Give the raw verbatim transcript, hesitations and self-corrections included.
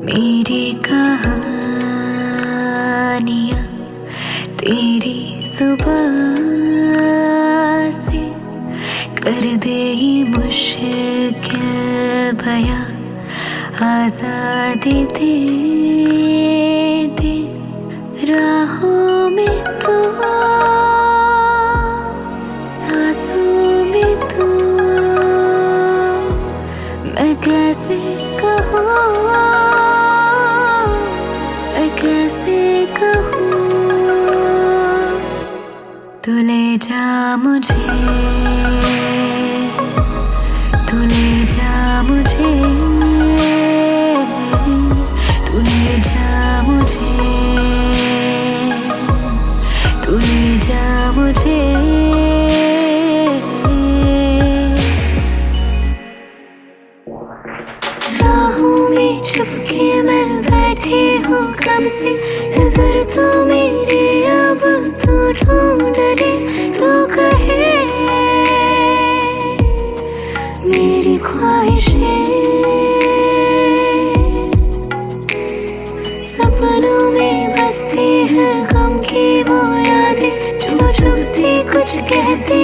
मेरी कहानियाँ तेरी जुबान से कर दे ही मुश्किल बयां, आजादी दे दे राहों में तू, सांसों में तू। मैं कैसे कहूँ, मैं कैसे कहूँ, तू ले जा मुझे, तू ले जा मुझे, तू ले जा मुझे, तू ले जा मुझे। राहों में चुपके मैं बैठी हूँ कब से, नजर तो मेरी अब तू ढूंढ ले, तू कहे मेरी ख्वाहिशें, सपनों में बसती है गम की वो यादें, जो चुभती कुछ कहती